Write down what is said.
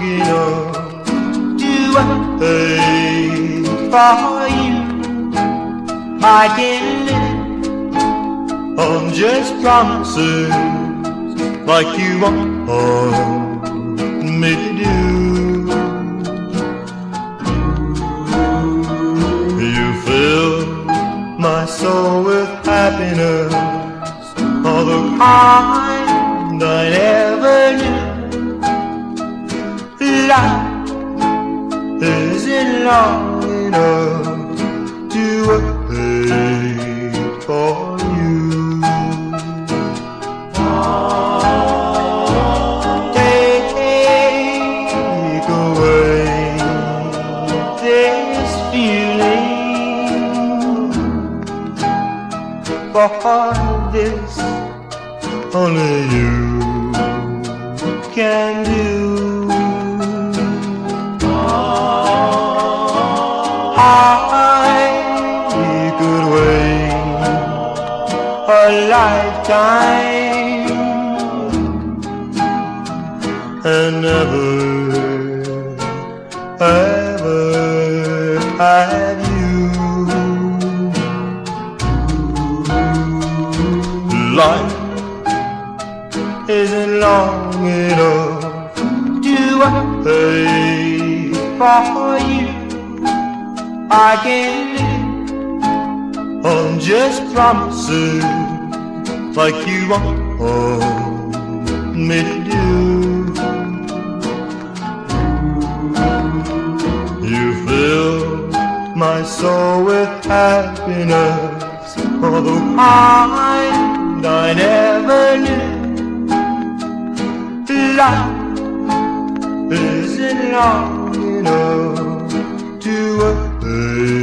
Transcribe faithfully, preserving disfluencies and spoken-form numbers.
enough to wait for you. I can live on just promises like you want me to do. You fill my soul with happiness, all the kind I never knew. Life isn't long enough to wait for you. Take away this feeling, for this only you can do. I could wait a lifetime and never, ever have you. Life isn't long enough to wait for you. I can live on just promises like you want me to do. You fill my soul with happiness, all the kind I never knew. Life isn't long enough to wait